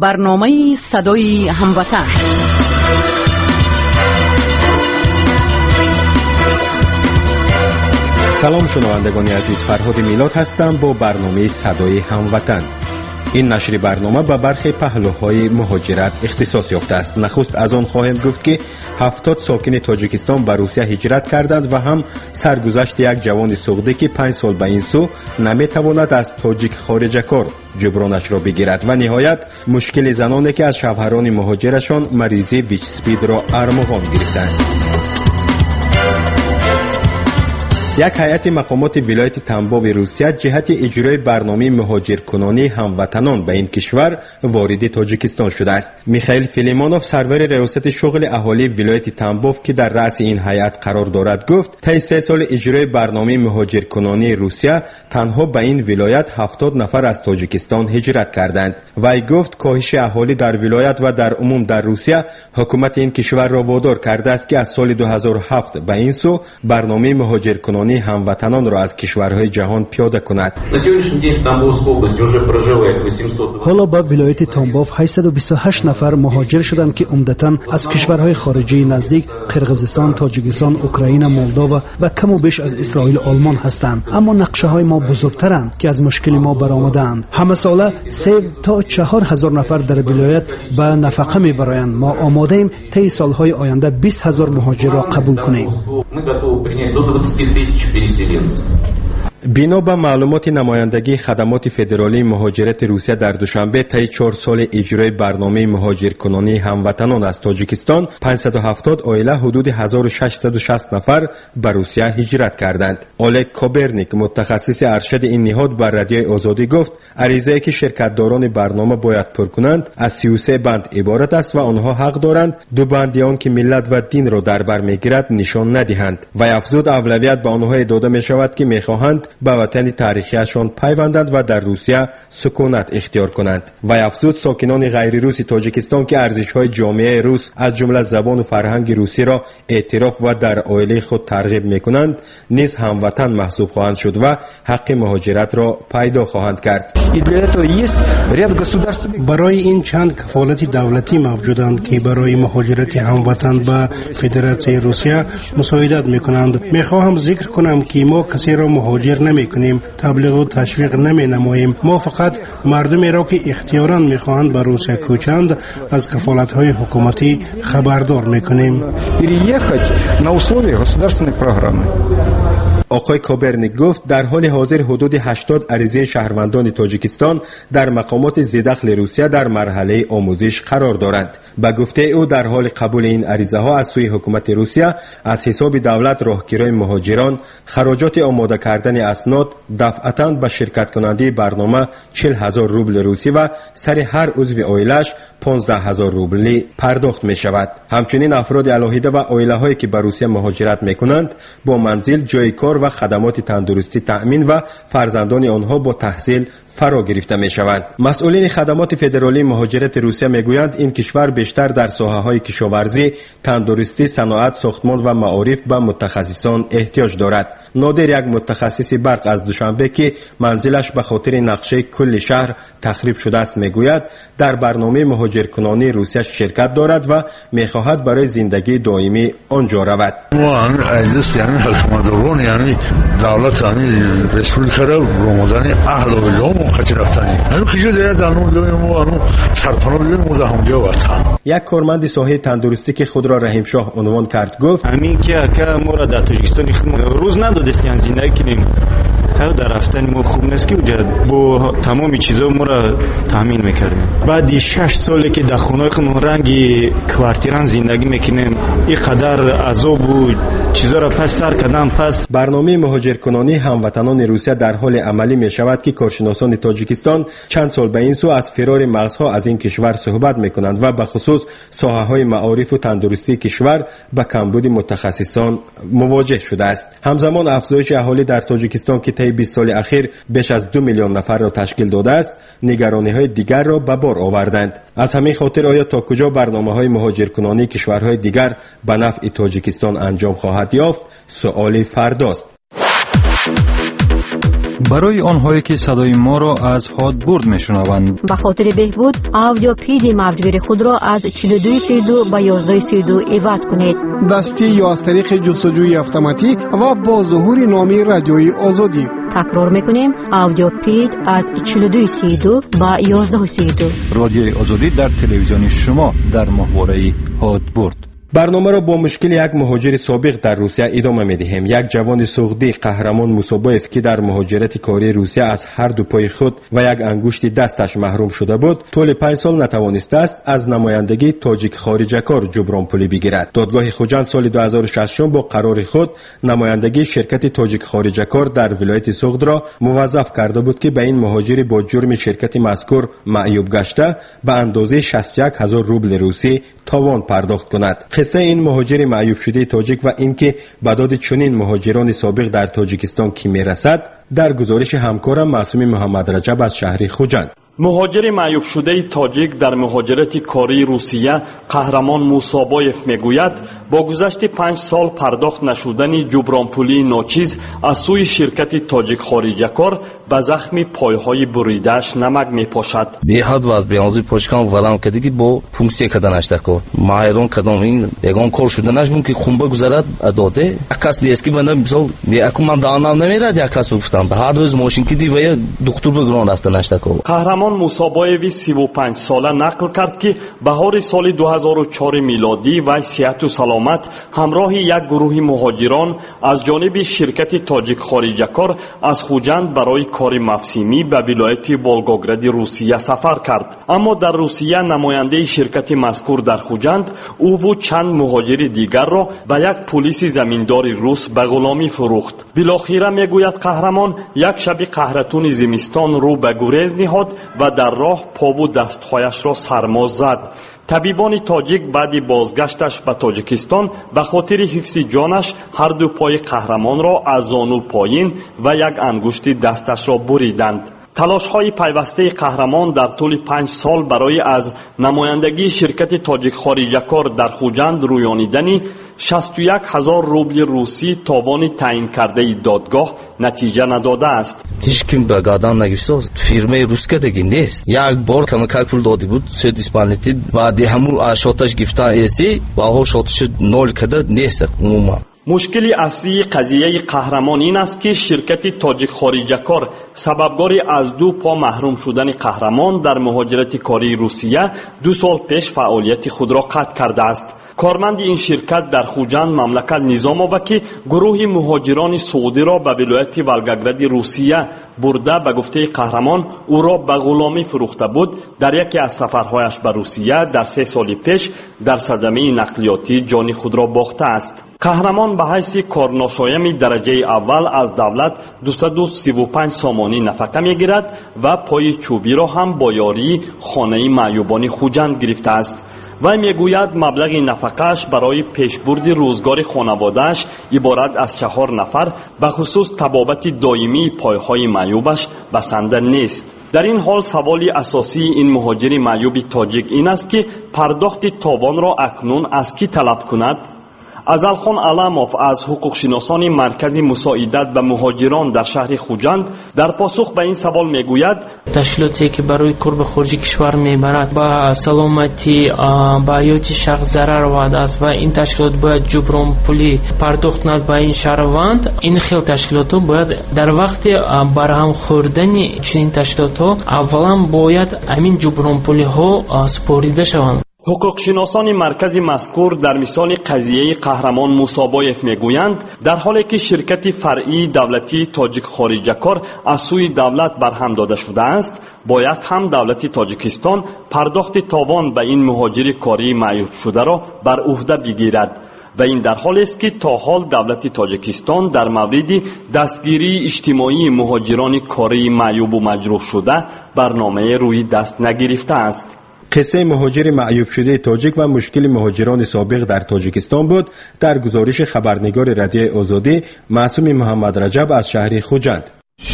برنامه صدای هموطن. سلام شنوندگان عزیز، فرهاد میلاد هستم با برنامه صدای هموطن. این نشر برنامه به برخی پهلوهای مهاجرت اختصاص یافته است. نخست از آن خواهیم گفت که 70 ساکن تاجیکستان به روسیه هجرت کردند و هم سرگذشت یک جوان سوخته که 5 سال به این سو نمیتواند از تاجیک خارج کار جبرانش را بگیرد و نهایت مشکل زنانی که از شوهران مهاجرشان مریضی ویچ سپید را ارمغان گرفتند. یک هیئت مقامات ولایت تنباو روسیه جهت اجرای برنامه مهاجرکنانی هموطنان به این کشور وارد تاجیکستان شده است. میخائیل فیلیمونوف سرور ریاست شغل اهالی ولایت تنباو که در رأس این هیئت قرار دارد گفت طی 3 سال اجرای برنامه مهاجرکنانی روسیه تنها به این ولایت 70 نفر از تاجیکستان هجرت کردند. وی گفت کاهش اهالی در ولایت و در عموم در روسیه حکومت این کشور را وادار کرده است که از سال 2007 به این سو برنامه مهاجرکنانی هموطنان را از کشورهای جهان پیاده کند. حالا به ولایت تنباو 828 نفر مهاجر شدند که عمدتاً از کشورهای خارجی نزدیک قرقیزستان، تاجیکستان، اوکراین، مولداوا و کم و بیش از اسرائیل آلمان هستند. اما نقشه های ما بزرگترند که از مشکل ما برآمدند. همه ساله 3 تا 4000 نفر در ولایت به نفقه میبرند. ما آماده ایم طی سالهای آینده 20000 مهاجر را قبول کنیم. بنا به معلومات نمایندگی خدمات فدرالی مهاجرت روسیه در دوشنبه طی 4 سال اجرای برنامه مهاجرکنانی هموطنان از تاجیکستان 570 عائله حدود 1660 نفر به روسیه هجرت کردند. اولگ کوبرنیک متخصص ارشد این نهاد بر رادیوی آزادی گفت عریضه‌ای که شرکت‌داران برنامه باید پر کنند از 33 بند عبارت است و آنها حق دارند 2 بندی آن که ملت و دین را در بر میگیرد نشان ندهند. و افزود اولویت به آنها داده می شود که میخواهند به وطن تاریخیشان پیوندند و در روسیه سکونت اختیار کنند. و افزود ساکنان غیر روس تاجیکستان که ارزش‌های جامعه روس از جمله زبان و فرهنگ روسی را اعتراف و در عائله خود ترغیب می‌کنند نیز هموطن محسوب خواهند شد و حق مهاجرت را پیدا خواهند کرد. برای این چند کفالت دولتی موجودند که برای مهاجرت هموطن به فدراسیون روسیه مساعدت می‌کنند. می‌خواهم ذکر کنم که ما کسی را مهاجر نمی‌کنیم، تبلیغ و تشویق نمی‌نماییم. ما فقط مردمی را که اختیاراً می‌خواهند به روسیه کوچند از کفالت‌های حکومتی خبردار می‌کنیم. آقای کوبرنیک گفت در حال حاضر حدود 80 عریضه شهروندان تاجیکستان در مقامات ذی‌دخل روسیه در مرحله آموزش قرار دارند. به گفته او در حال قبول این عریضه ها از سوی حکومت روسیه از حساب دولت راهگیری مهاجران خراجات آماده کردن اسناد دفعتاً به شرکت کننده برنامه 40000 روبل روسی و سر هر عضو عائله‌اش 15000 روبلی پرداخت می شود. همچنین افراد علاهیده و عائله هایی که به روسیه مهاجرت می کنند با منزل، جای کار و خدمات تندرستی تأمین و فرزندان آنها با تحصیل فرا گرفته می شوند. مسئولین خدمات فدرالی مهاجرت روسیه می گویند این کشور بیشتر در ساحه های کشاورزی، تندرستی، صنعت، ساختمان و معارف به متخصصان احتیاج دارد. نادر یک متخصص برق از دوشنبه که منزلش به خاطر نقشه کل شهر تخریب شده است می گوید در برنامه مهاجرکنانی روسیه شرکت دارد و می خواهد برای زندگی دائمی آنجا رود. دولت رسپولیکا را رومدن اهل و ولایت خاطر رفتنی همین که جای دانو بیایم سرپناه بیایم مزاحمجا وطن. یک کارمند ساحه تندرستی که خود را رحیم شاه عنوان کرد گفت همین که ما را در تاجیکستان روز ندادستین زندگی کنیم حق در رفتن ما خوب نیست که با تمام چیزا ما را تامین میکردیم. بعد 6 ساله که در خونه خودمون رنگی کوارتیران زندگی میکنیم این قدر عذاب و چیزا را پس سر کردن. پس برنامه مهاجرکنانی هموطنان روسیه در حال عملی می شود که کارشناسان تاجیکستان چند سال به این سو از فرار مغزها از این کشور صحبت می کنند و به خصوص ساحه های معارف و تندرستی کشور به کمبود متخصصان مواجه شده است. همزمان افزایش اهالی در تاجیکستان که طی 20 سال اخیر بیش از 2 میلیون نفر را تشکیل داده است نگرانی های دیگر را به بار آوردند. از همین خاطر آیا تا کجا برنامه های مهاجرکنانی کشورهای دیگر به نفع تاجیکستان انجام خواهد یافت سؤال فرداست. برای آنهایی که صدای ما را از هادبورد میشنوند، به خاطر بهبود آدیو پی دی موجگیر خود را از 4232 به 1132 عوض کنید. دستی یا از طریق جستجوی اتوماتیک و با ظهور نامی رادیوی آزادی. تکرار میکنیم، آدیو پید از 4232 به 1132. رادیوی آزادی در تلویزیون شما در محوره هادبورد. برنامه را با مشکل یک مهاجر سابق در روسیه ادامه می‌دهیم. یک جوان سوغدی قهرمان موسابایف که در مهاجرت کاری روسیه از هر دو پای خود و یک انگشت دستش محروم شده بود، طول 5 سال نتوانسته است از نمایندگی تاجیک خارجه کار جبران پولی بگیرد. دادگاه خوجند سال 2016 با قرار خود نمایندگی شرکت تاجیک خارجه کار در ولایت سوغد را موظف کرده بود که به این مهاجر با جرم شرکت مذکور معیوب گشته به اندازه 61000 روبل روسی تاوان پرداخت کند. قصه این مهاجر معیوب شده تاجیک و اینکه بداد چنین مهاجران سابق در تاجیکستان کی میرسد در گزارش همکارم معصوم محمد رجب از شهر خوجند. مهاجر معیوب شده تاجیک در مهاجرت کاری روسیه قهرمان موسابایف میگوید با گذشت 5 سال پرداخت نشدن جبران پولی ناچیز از سوی شرکت تاجیک خارجه کار به زخم پایهای بریده‌اش نمک میپاشد. بیحد واز بیانزی پوچکان ولام کردی که با فونکسیه کردنش دکو مایرون کدام این یگان کار شدنش ممکن خونبا گذرد داده اکاس لیسکی بنده مثال اکومم دانم نمیرد یکاس گفتم هر روز ماشین کدی و دکتر بگران رفتنش دکو. قهرمان موسابایوی 35 ساله نقل کرد که بهار سال 2004 میلادی و صحت و سلامت همراه یک گروه مهاجران از جانب شرکت تاجیک خارجه کار از خوجند برای کار موسمی به ولایت ولگوگراد روسیه سفر کرد. اما در روسیه نماینده شرکت مذکور در خوجند او و چند مهاجر دیگر را به یک پلیس زمیندار روس به غلامی فروخت. بالاخره میگوید قهرمان یک شب قهرتون زمستان رو به گریز نهاد و در راه پا و دستهایش را سرما زد. طبیبان تاجیک بعد بازگشتش به تاجیکستان به خاطر حفظ جانش هر دو پای قهرمان را از زانو پایین و یک انگشت دستش را بریدند. تلاش‌های پیوسته قهرمان در طول 5 سال برای از نمایندگی شرکت تاجیک خارجه کار در خوجند رویانیدن 61000 روبل روسی تاوان تعیین کرده دادگاه نتیجه نداده است. هیچ کیم به گردن نگیرد. فیرمه روسکه دیگه نیست. یک بار کمک پول داده بود سود اسپانیتی و ده همون شاتش گرفتن ایسی و حال شاتش نول کده نیست عموما. مشکل اصلی قضیه قهرمان این است که شرکت تاجیک خارجه کار سببگار از 2 پا محروم شدن قهرمان در مهاجرت کاری روسیه 2 سال پیش فعالیت خود را قطع کرده است. کارمند این شرکت در خوجند مملکت نظام آورد که گروه مهاجران سعودی را به ولایت ولگوگراد روسیه برده به گفته قهرمان او را به غلامی فروخته بود. در یکی از سفرهایش به روسیه در 3 سال پیش در صدمه نقلیاتی جان خود را باخته است. قهرمان به حیث کارناشایم درجه اول از دولت 235 سامانی نفقه میگیرد و پای چوبی را هم با یاری خانه معیوبان خوجند گرفته است. و میگوید مبلغ نفقه‌اش برای پیشبرد روزگار خانواده‌اش عبارت از 4 نفر به خصوص طبابت دائمی پایهای معیوبش بسنده نیست. در این حال سوالی اساسی این مهاجر معیوب تاجیک این است که پرداخت تاوان را اکنون از کی طلب کند؟ ازلخان علموف از حقوق شناسان مرکز مساعدت به مهاجران در شهر خوجند در پاسخ به این سوال میگوید تشکیلاتی که برای کار به خارج کشور میبرد با سلامتی با حیات شخص ضرر وارد است و این تشکیلات باید جبران پولی پرداخت کنند به این شهروند. این خیلی تشکیلات باید در وقت برهم خوردن چنین تشکیلات اولا باید همین جبران پولی ها سپاریده شوند. حقوق شناسان مرکز مذکور در مثال قضیه قهرمان موسابایف میگویند در حالی که شرکت فرعی دولتی تاجیک خارجه کار از سوی دولت برهم داده شده است، باید هم دولت تاجیکستان پرداخت تاوان به این مهاجر کاری معیوب شده را بر عهده بگیرد. و این در حالی است که تا حال دولت تاجیکستان در مورد دستگیری اجتماعی مهاجران کاری معیوب و مجروح شده برنامه روی دست نگرفته است. قصه مهاجر معیوب شده تاجیک و مشکل مهاجران سابق در تاجیکستان بود در گزارش خبرنگار رادیو آزادی معصوم محمد رجب از شهر خوجند.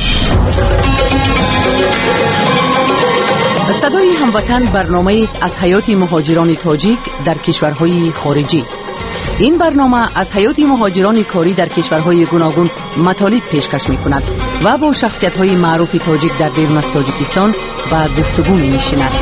صدای هموطن برنامه است از حیات مهاجران تاجیک در کشورهای خارجی. این برنامه از حیات مهاجران کاری در کشورهای گوناگون مطالب پیشکش می‌کند. و با شخصیت‌های معروف تاجیک در بیرون از تاجیکستان و گفتگو می‌نشیند.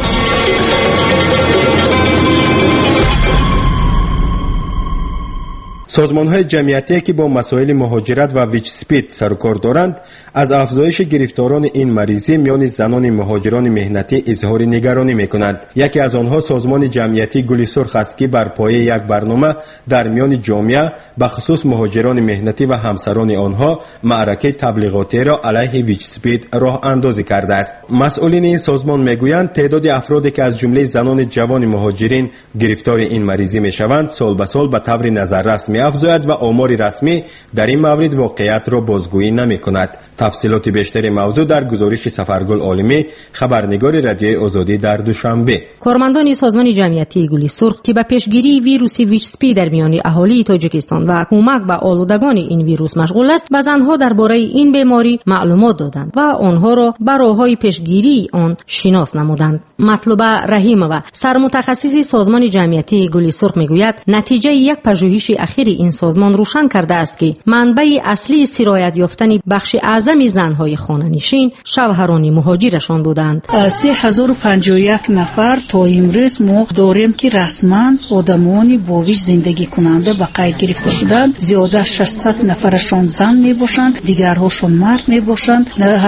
سازمان‌های جمعیتی که با مسائل مهاجرت و ویچ سپید سر و کار دارند از افزایش گرفتاران این مریضی میان زنان مهاجران مهنتی اظهار نگرانی می‌کنند. یکی از آنها سازمان جمعیتی گل سرخ است که بر پایه یک برنامه در میان جامعه به خصوص مهاجران مهنتی و همسران آنها معرکه تبلیغاتی را علیه ویچ سپید راه اندازی کرده است. مسئولین این سازمان میگویند تعداد افرادی که از جمله زنان جوان مهاجرین گرفتار این مریضی میشوند سال به سال به طور نظررس افزاید و آمار رسمی در این مورد واقعیت را بازگویی نمی کند. تفصیلات بیشتر موضوع در گزارش سفرگل عالمی، خبرنگار رادیوی آزادی در دوشنبه. کارمندان سازمان جمعیتی گل سرخ که به پیشگیری ویروس ویچ سپید در میان اهالی تاجیکستان و کمک به آلودگان این ویروس مشغول است، به زنها درباره این بیماری معلومات دادند و آنها را به راه‌های پیشگیری آن شناس نمودند. مطلوبه رحیمова، سرمتخصص سازمان جمعیتی گل سرخ میگوید نتیجه یک پژوهش اخیر این سازمان روشن کرده است که منبع اصلی سرایت یافتن بخش اعظم زنهای خانه‌نشین شوهران مهاجرشان بودند. 3051 نفر تا امروز ما داریم که رسما آدمانی با ویژ زندگی کننده به قید گرفته شدند. زیاده 600 نفرشان زن می باشند، دیگرهاشون مرد می باشند.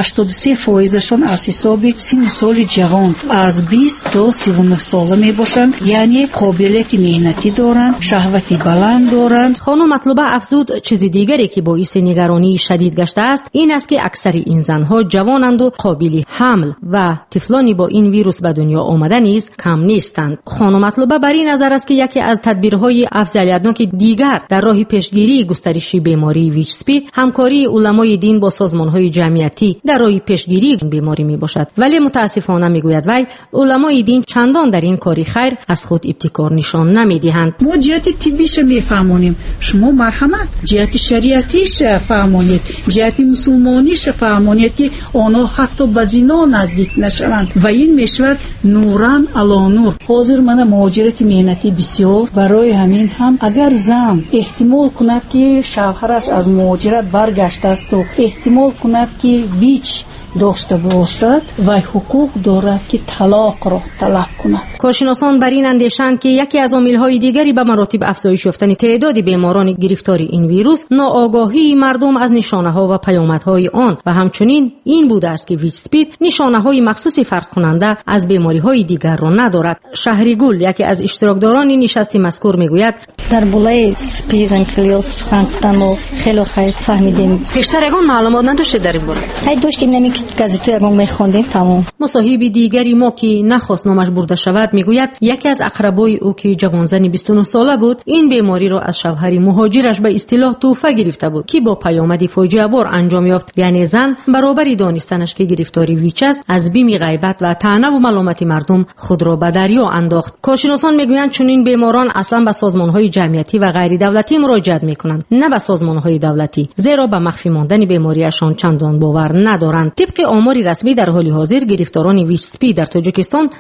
83% از حساب سن سال جوان از 20 تا 39 ساله می باشند، یعنی قابلیت مهنتی دارند، شهوتی بلند دارند. خانم مطلوبه افزود چیز دیگری که باعث نگرانی شدید گشته است این است که اکثر این زنها جوانند و قابل حمل و طفلانی با این ویروس به دنیا آمده نیز کم نیستند. خانم مطلوبه بر این نظر است که یکی از تدبیرهای افضلیتناک دیگر در راه پیشگیری گسترش بیماری ویچ سپید همکاری علمای دین با سازمانهای جمعیتی در راه پیشگیری این بیماری می باشد. ولی متاسفانه میگوید وی علمای دین چندان در این کاری خیر از خود ابتکار نشان نمیدهند. ما جهت طبیش میفهمونیم، شما مرحمت جهت شریعتیش فهمونید، جهت مسلمانیش فهمونید که آنها حتی به زنا نزدیک نشوند و این میشود نوران علی نور. حاضر من مهاجرت مهنتی بسیار برای همین هم اگر زن احتمال کند که شوهرش از مهاجرت برگشته است و احتمال کند که ویچ داشته باشد و حقوق دارد که طلاق را طلب کند. کارشناسان بر این اندیشند که یکی از عامل‌های دیگری به مراتب افزایش یافتن تعداد بیماران گرفتار این ویروس ناآگاهی مردم از نشانه‌ها و پیامدهای آن و همچنین این بوده است که ویچ سپید نشانه‌های مخصوصی فرق کننده از بیماری‌های دیگر را ندارد. شهریگل یکی از اشتراکداران نشست مذکور میگوید در بالای سپید انقلیات سخن گفتن و خیلی خوب فهمیدیم. بیشتر یگان معلومات نداشتید در این باره؟ داشتیم نمی گازیتو یگان میخوندیم تمام. مصاحب دیگری ما که نخواست نامش برده شود میگوید یکی از اقربای او که جوانزنی 29 ساله بود این بیماری را از شوهر مهاجرش به اصطلاح توفه گرفته بود که با پیامدی فاجعه بار انجام یافت، یعنی زن برابر دانستنش که گرفتاری ویچ است از بیم غیبت و طعنه و ملامت مردم خود را به دریا انداخت. کارشناسان میگویند چون این بیماران اصلا به سازمان‌های جمعیتی و غیر دولتی مراجعت میکنند نه به سازمان‌های دولتی، زیرا به مخفی ماندن بیماریشان چندان باور ندارند. طبق آمار رسمی در حال حاضر گرفتاران ویچ سپید در تاجیکستان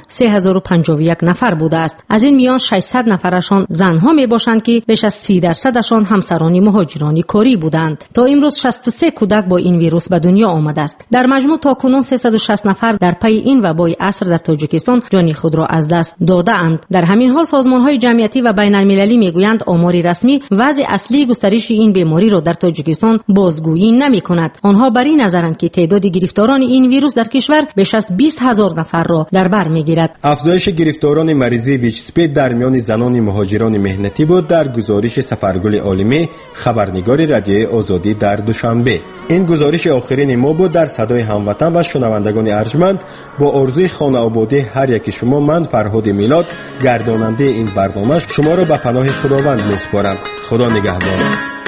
3051 نفر بوده است. از این میان 600 نفرشان زنها می باشند که بیش از 30% همسران مهاجران کاری بودند. تا امروز 63 کودک با این ویروس به دنیا آمده است. در مجموع تاکنون 360 نفر در پی این وبای عصر در تاجیکستان جان خود را از دست داده اند. در همین حال سازمان‌های جمعیتی و بین المللی میگویند آمار رسمی وضع اصلی گسترش این بیماری را در تاجیکستان بازگویی نمی‌کند. آنها بر این نظرند که تعداد گرفتاران این ویروس در کشور بیش از 20,000 نفر را در بر میگیرد. افزایش گرفتاران مریضی ویچ سپید در میان زنان مهاجران مهنتی بود در گزارش سفرگل عالمی، خبرنگار رادیوی آزادی در دوشنبه. این گزارش آخرین ما بود. در صدای هموطن و شنوندگان ارجمند با آرزوی خانه آبادی هر یک شما، من فرهاد میلاد گرداننده این برنامه شما را به پناه خداوند میسپارم. خدا نگهدار.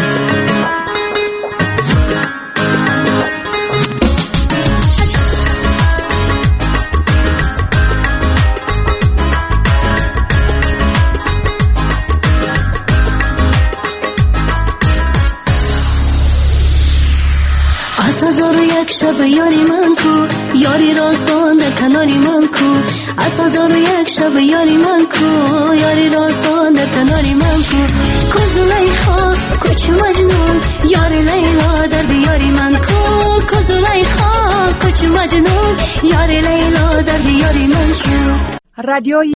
شب یاری من کو یاری راستان در کناری من کو از 1001 شب یاری من کو یاری راستان در کناری من کو کوز لیلا کوچ مجنون یاری لیلا در دیاری من کو کوز لیلا کچ مجنون یار لیلا در یاری من کو. رادیوی